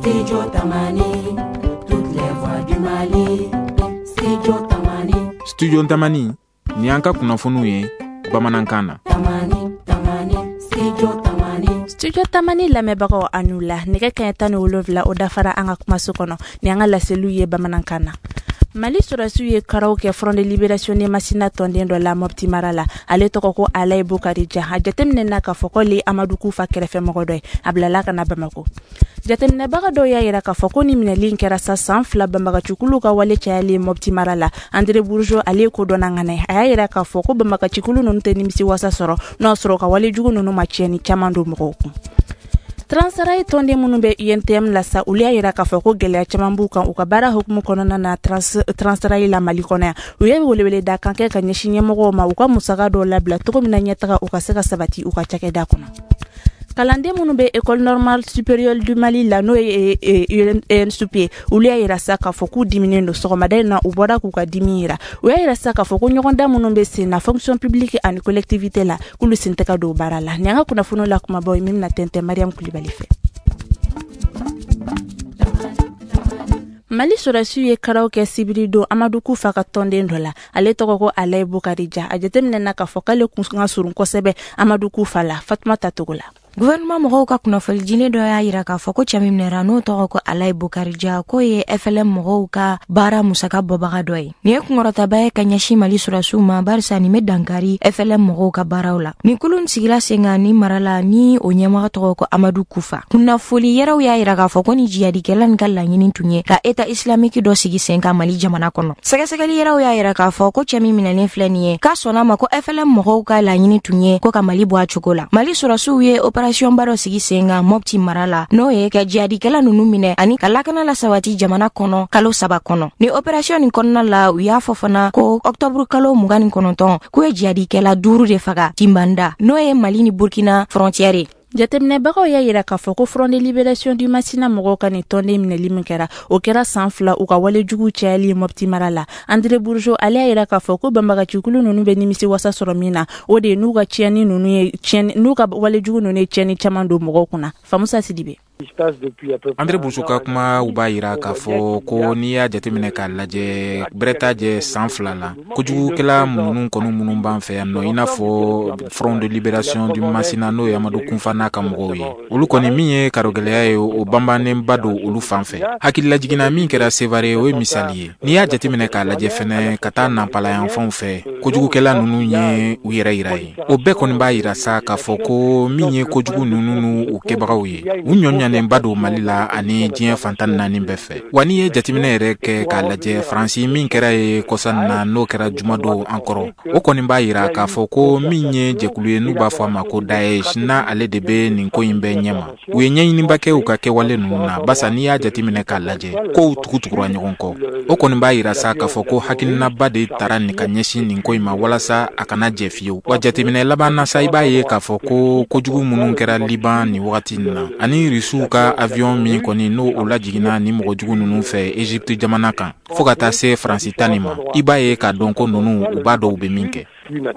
Studio Tamani, toutes les voix du Mali. Studio Tamani. Studio Tamani, ni anka kunafunu ye Bamanankana. Tamani, Studio Tamani. Studio Tamani lamɛbagaw anu la nɛgɛ kaɲɛ 17 o dafara an ka kumaso kɔnɔ ni an ka laseliw ye Bamanankana. Mali sɔrɔsiw ye karaw kɛ Front de Libération de Masina tɔnden dɔ la Mopti mara la ale tɔgɔ ko Alaye Bukari Dia a jateminɛna k'a fɔ k'ale Amadou Koufa kɛrɛfɛmɔgɔ dɔ ye a bilala ka na Bamako. Jateminɛbaga dɔw y'a yira k'a fɔ ko ni minɛli kɛra sa san 2 banbagacikulu ka wale cayalen Mopti mara la André Bourgeau ale ye ko dɔnna ŋana ye a y'a yira k'a fɔ ko banbagacikulu ninnu tɛ nimisi wasa sɔrɔ n'o sɔrɔ ka wale jugu ninnu ma tiɲɛni caman don mɔgɔw kun. Transrail tɔnden minnu bɛ UNTM la sa olu y'a yira k'a fɔ ko gɛlɛya caman b'u kan u ka baara hukumu kɔnɔna na Transrail la Mali kɔnɔ yan u ye welewele da kan kɛ ka ɲɛsin ɲɛmɔgɔw ma u ka musaka dɔw labila cogo min na ɲɛtaga u ka se ka sabati u ka cakɛda kɔnɔ. Kalanden minnu bɛ École normale supérieure du Mali la n'o ye ENSUP olu y'a yira sa k'a fɔ k'u diminen don sɔgɔmada in na u bɔra k'u ka dimi yira u y'a yira sa k'a fɔ ko ɲɔgɔndan minnu bɛ sen na fonction publique ani collectivité la k'olu sen tɛ ka don baara la ni an ka kunnafoniw la kumabaw ye min na tɛntɛn Mariam Kulibali fɛ. Mali sɔrɔsiw ye karaw kɛ sibiri don Amadou Koufa ka tɔnden dɔ la ale tɔgɔ ko Alaye Bukari Dia a jateminɛna k'a fɔ k'ale kun ka surun kosɛbɛ Amadou Koufa la Fatumata Togo la. Gouvernement mɔgɔw ka kunnafoni jine dɔ y'a yira k'a fɔ ko cɛ min minɛra n'o tɔgɔ ko Alaye Bukari Dia ko ye FLM mɔgɔw ka baara musaka bɔbaga dɔ ye. Nin ye kunkɔrɔtaba ye ka ɲɛsin Mali sɔrɔsiw ma barisa nin bɛ dankari FLM mɔgɔw ka baaraw la. Nin kulu sigira sen kan ni mara la ni o ɲɛmɔgɔ tɔgɔ ko Amadou Koufa. Kunnafoni yɛrɛw y'a yira k'a fɔ ko ni jihadikɛla nin ka laɲini tun ye ka État islamique dɔ sigi sen kan Mali jamana kɔnɔ. Sɛgɛsɛgɛli yɛrɛw y'a yira k'a fɔ ko cɛ min minɛlen filɛ nin ye k'a sɔnna ma ko FLM mɔgɔw ka laɲini tun ye ko ka Mali bɔ a cogo la. Mali sɔrɔsiw ye opération ba dɔ sigi senga Mopti mara la n'o ye ka jihadikɛla ninnu minɛ ani ka lakana la sabati jamana kɔnɔ kalo 3 kɔnɔ. Ni opération nin kɔnɔna la u y'a fɔ fana ko octobre kalo 29 k'u ye jihadikɛla 5 de faga Timbanda n'o ye Mali ni Burkina frontière ye. Jateminɛbagaw y'a yira k'a fɔ ko Front de Libération du Masina mɔgɔw ka nin tɔnden minɛli min kɛra o kɛra san 2 u ka wale jugu cayali Mopti mara la André Bourgeau ale y'a yira k'a fɔ ko banbagacikulu ninnu bɛ nimisi wasa sɔrɔ min na o de ye n'u ka wale jugu ninnu ye tiɲɛni caman don mɔgɔw kunna Famusa Sidibe. André Bourgeau ka kuma u b'a yira k'a fɔ ko n'i y'a jateminɛ k'a lajɛ bɛrɛta jɛ san 2 la kojugukɛla minnu kɔni minnu b'an fɛ yan nɔ i n'a fɔ Front de Libération du Masina n'o ye Amadou Koufa n'a ka mɔgɔw ye olu kɔni min ye karogɛlɛya ye o banbanenba don olu fan fɛ hakililajiginna min kɛra Sevare o ye misali ye n'i y'a jateminɛ k'a lajɛ fɛnɛ ka taa nanpalayan fanw fɛ kojugukɛla ninnu ye u yɛrɛ yira ye o bɛɛ kɔni b'a yira sa k'a fɔ ko min ye kojugu ninnu n'u kɛbagaw ye u ɲɔɲanenba don Mali la ani diɲɛ fantan 4 bɛɛ fɛ wa n'i ye jateminɛ yɛrɛ kɛ k'a lajɛ Faransi min kɛra ye kɔsan na n'o kɛra juma don an kɔrɔ o kɔni b'a yira k'a fɔ ko min ye jɛkulu ye n'u b'a fɔ a ma ko Daesh na ale de bɛ nin ko in bɛɛ ɲɛma u ye ɲɛɲiniba kɛ u ka kɛwale ninnu na basa n'i y'a jateminɛ k'a lajɛ kow tugutugura ɲɔgɔn kɔ o kɔni b'a yira sa k'a fɔ ko hakilinaba de tara nin ka ɲɛsin nin ko in ma walasa a kana jɛ fiyewu wa jateminɛ laban na sa i b'a ye k'a fɔ ko kojugu minnu kɛra Liban ni wagati nin na ani Rusiw ka avion min kɔni n'o o lajiginna ni mɔgɔ jugu ninnu fɛ Egypte jamana kan fo ka taa se Faransi tani ma i b'a ye k'a dɔn ko ninnu u b'a dɔn u bɛ min kɛ.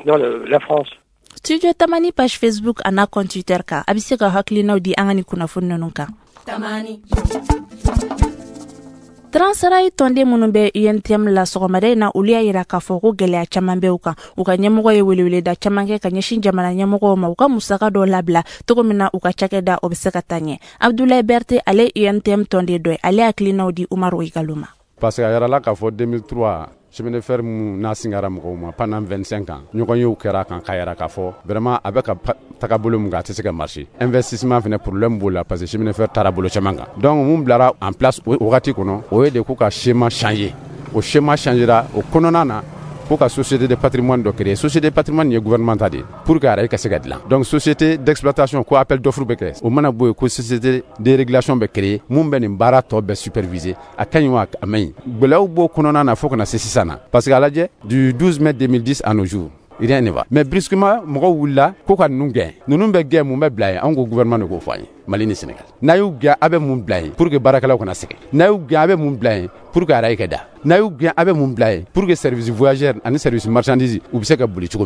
Studio Tamani page Facebook ana compte Twitter kan a bɛ se ka hakilinaw di an ka ni kunnafoni ninnu kan. Transrail tɔnden minnu bɛ UNTM la sɔgɔmada in na olu y'a yira k'a fɔ ko gɛlɛya caman bɛ u kan u ka ɲɛmɔgɔ ye weleweleda caman kɛ ka ɲɛsin jamana ɲɛmɔgɔw ma u ka musaka dɔw labila cogo min na u ka cakɛda o bɛ se ka taa ɲɛ Abdoulaye Berté ale UNTM tɔnden dɔ ye ale hakilinaw di Umaru Igalo ma. Parce que a yɛrɛ la k'a fɔ 2003 chemin de fer mun n'a singara mɔgɔw ma pendant 25 ans ɲɔgɔn yew kɛra kan k'a yɛrɛ k'a fɔ vraiment a bɛ ka taga bolo mun kan a tɛ se ka marcher investissement fɛnɛ problème b'o la parce que chemin de fer taara bolo caman kan donc mun bilara en place o wagati kɔnɔ o ye de k'u ka schéma changer o schéma changera o kɔnɔna na pour ka société de patrimoine dɔ créer société de patrimoine ye gouvernement ta de pour que ara ka se ka dilan donc société d'exploitation ko appel d'offre bɛ kɛ o mana bɔ yen ko société de régulation bɛ créer mun bɛ nin baara tɔ bɛ superviser a kaɲi wa a man ɲi gwɛlɛyaw b'o kɔnɔna na fo kana se sisan na parce que a lajɛ du 12 mai 2010 à nos jours rien ne va mais brusquement mɔgɔw wulila ko ka ninnu gɛn ninnu bɛ gɛn mun bɛ bila yen anw ko gouvernement de k'o fɔ an ye Mali ni Sénégal n'a y'u gɛn a bɛ mun bila yen pour que baarakɛlaw kana sɛgɛn n'a y'u gɛn a bɛ mun bila yen pour que araye ka da n'a y'u gɛn a bɛ mun bila yen pour que service voyageur ani service marchandise u bɛ se ka boli cogo min.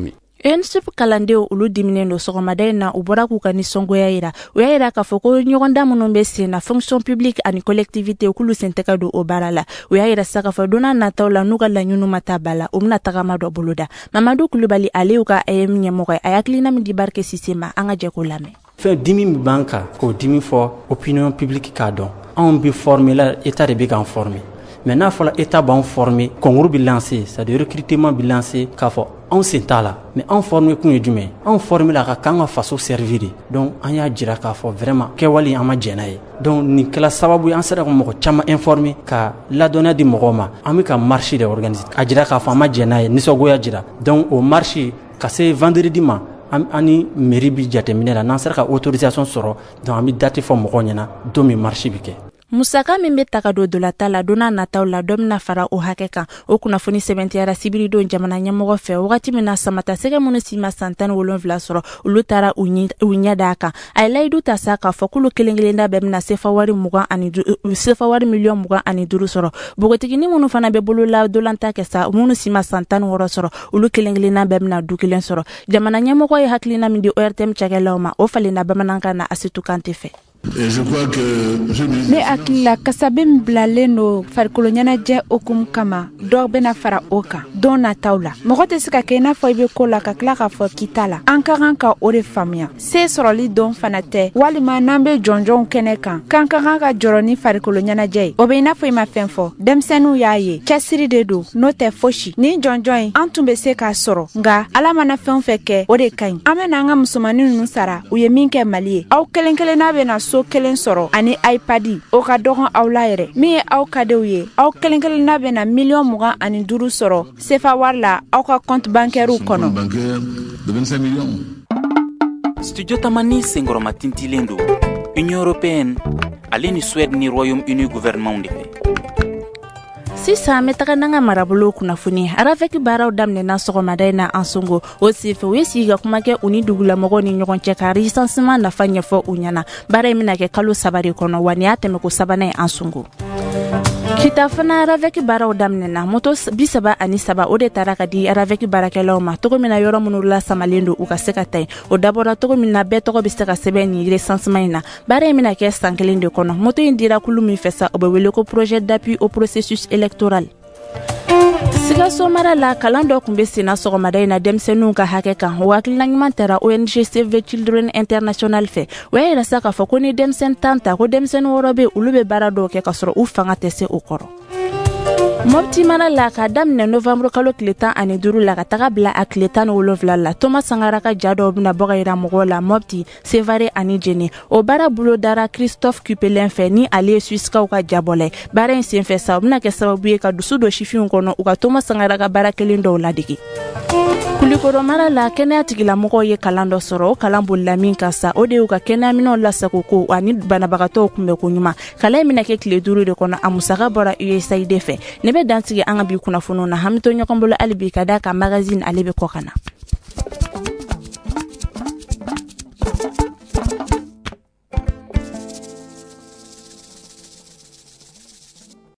UNSUP kalandenw olu diminen do sɔgɔmada in na u bɔra k'u ka nisɔngoya yira u y'a yira k'a fɔ ko ɲɔgɔndan minnu bɛ sen na fonction publique ani collectivité k'olu sen tɛ ka don o baara la u y'a yira sa k'a fɔ donna nataw la n'u ka laɲiniw ma taa ba la u bɛna tagama dɔ boloda Mamadu Kulubali ale y'u ka AM ɲɛmɔgɔ a hakilina min di Barke Sise ma an ka jɛ k'o lamɛn. Fɛn dimi min b'an kan k'o dimi fɔ opinion publique k'a dɔn anw bɛ former la état de bɛ k'an former mais n'a fɔra état b'an former concours bɛ lancer c'est-à-dire recrutement bɛ lancer k'a fɔ anw sen t'a la mais anw former kun ye jumɛn anw former la ka kan ka faso servir de donc an y'a jira k'a fɔ vraiment kɛwale an ma jɛn n'a ye donc nin kɛla sababu ye an sera ka mɔgɔ caman informer ka ladɔnniya di mɔgɔw ma an bɛ ka marche de organiser a jira k'a fɔ an ma jɛn n'a ye nisɔngoya jira donc o marche ka se vendredi ma ani mairie bi jateminɛ la n'an sera ka autorisation sɔrɔ donc an bɛ date fɔ mɔgɔw ɲɛna don min marche bi kɛ. Musaka min bɛ taga don dolata la donna nataw la dɔ bɛna fara o hakɛ kan o kunnafoni sɛbɛntiyara sibiridon jamana ɲɛmɔgɔ fɛ wagati min na samata sɛgɛ minnu si ma san 17 sɔrɔ olu taara u ɲɛ d'a kan a ye layidu ta sa k'a fɔ k'olu kelen da bɛɛ bɛna sefa wari miliyɔn 25 sɔrɔ bogotigini minnu fana bɛ bolola dolanta kɛ sa minnu si ma san 16 sɔrɔ olu kelen da bɛɛ bɛna du kelen sɔrɔ jamana ɲɛmɔgɔ ye hakilina min di ORTM cakɛlaw ma o falenna bamanankan na Asitu Kante fɛ. Ne akila kasabe min bilalen no farikolo ɲɛnajɛ okumu kama dɔw bena fara o kan don nataw la mɔgɔ tɛ se ka kɛ i n'a fɔ i be ko la ka tila k'a fɔ kita la an ka kan ka o de faamuya se sɔrɔli don fana tɛ walima n'an be jɔnjɔnw kɛnɛ kan kan ka kan ka jɔrɔ ni farikolo ɲɛnajɛ ye o be i n'a fɔ i ma fɛn fɔ denmisɛnninw y'a ye cɛsiri de don n'o tɛ fosi ni jɔnjɔn ye an tun be se k'a sɔrɔ nga ala mana fɛn fɛ kɛ o de ka ɲi an bena an ka musomanin nunu sara u ye min kɛ Mali ye aw kelen n'a bena so kelen sɔrɔ ani iPad o ka dɔgɔn aw la yɛrɛ min ye aw kadenw ye aw kelen n'a bena miliyɔn 25 sɔrɔ sefa wari la aw ka compte bancaire kɔnɔ. Studio Tamani senkɔrɔma tintilen do Union européenne ale ni Suède ni Royaume-Uni gouvernement de fɛ. Sisan an taga n'an ka marabolo kunnafoni Araveki baaraw daminɛna sɔgɔmada in na an songo o senfɛ u ye sigi ka kuma kɛ u ni dugulamɔgɔw ni ɲɔgɔn cɛ ka recensement nafa ɲɛfɔ u ɲɛna baara in bɛna kɛ kalo 3 de kɔnɔ wa ni y'a tɛmɛ ko 3nan ye an songo. Kita fana Araveki baaraw daminɛna moto 33 o de taara ka di Araveki baarakɛlaw ma togo min na yɔrɔ minnu lasamalen don u ka se ka taa o dabɔra togo min na bɛɛ tɔgɔ bɛ se ka sɛbɛn ni recensement in na baara in bɛna kɛ san 1 de kɔnɔ moto in dira kulu min fɛ sa o bɛ wele ko projet d'appui au processus électoral. Sikaso mara la kalan dɔ kun bɛ senna sɔgɔmada in na denmisɛnninw ka hakɛ kan o hakilina ɲuman taara ONG Save Children International fɛ o y'a yira sa k'a fɔ ko ni denmisɛn tan ta ko denmisɛnnin wɔɔrɔ bɛ olu bɛ baara dɔw kɛ ka sɔrɔ u fanga tɛ se o kɔrɔ. Mopti mara la ka daminɛ novembre kalo tile 15 la ka taga bila a tile 17 la Thomas Sankara ka ja dɔw bɛna bɔ ka yira mɔgɔw la Mopti, Sevare ani Jene o baara bolo dara Christophe Kupelen fɛ ni ale ye Suissekaw ka jabɔla baara in senfɛ sa o bɛna kɛ sababu ye ka dusu dɔ sifinw kɔnɔ u ka Thomas Sankara ka baara kelen dɔw ladege. Kulikoro mara la kɛnɛya tigilamɔgɔw ye kalan dɔ sɔrɔ o kalan bolila min ka sa o de y'u ka kɛnɛyaminɛw lasago ko ani banabagatɔw kunbɛ ko ɲuman kalan in bɛna kɛ tile 5 de kɔnɔ a musaka bɔra USAID fɛ ne bɛ dansigi an ka bi kunnafoniw na hami to ɲɔgɔn bolo hali bi ka da ka magazine ale bɛ kɔ kana.